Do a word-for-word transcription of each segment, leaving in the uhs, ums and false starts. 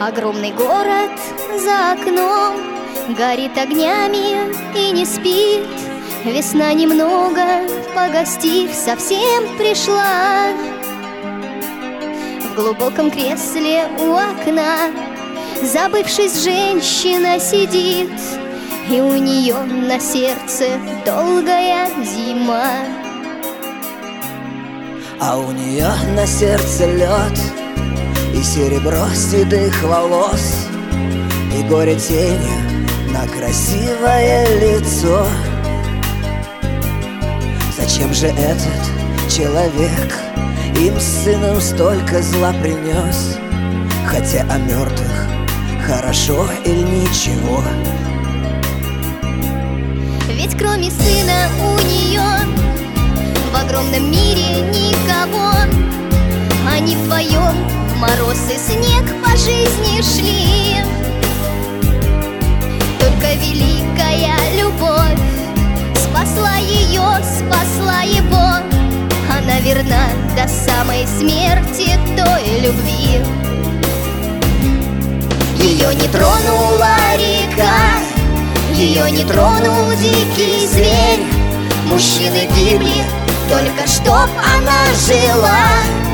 Огромный город за окном горит огнями и не спит. Весна немного, погостив, совсем пришла. В глубоком кресле у окна, забывшись, женщина сидит, и у нее на сердце долгая зима. А у нее на сердце лед и серебро седых волос, и горе тенью на красивое лицо. Зачем же этот человек им с сыном столько зла принес? Хотя о мертвых хорошо или ничего? Ведь кроме сына у нее в огромном мире никого. Они вдвоем в мороз и снег по жизни шли. Только великая любовь спасла ее, спасла его. Она верна до самой смерти той любви. Ее не тронула река, ее не тронул дикий зверь. Мужчины гибли, только чтоб она жила.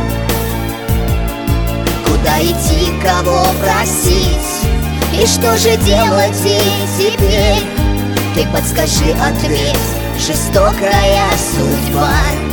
Куда идти, кого просить, и что же делать ей теперь? Ты подскажи ответ, жестокая судьба.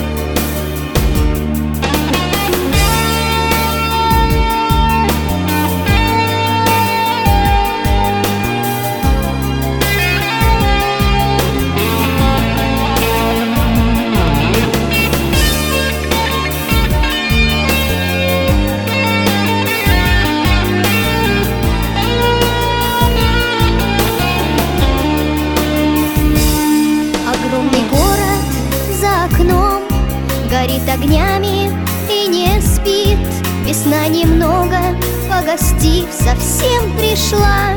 Горит огнями и не спит. Весна немного, погостив, совсем пришла.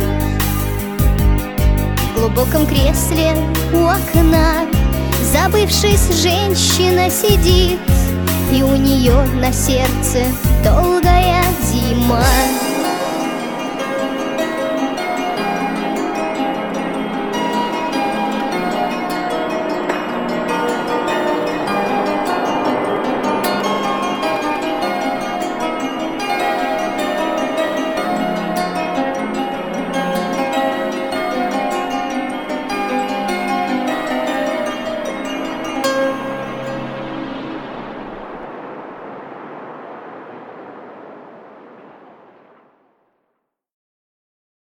В глубоком кресле у окна, забывшись, женщина сидит, и у нее на сердце долгая зима.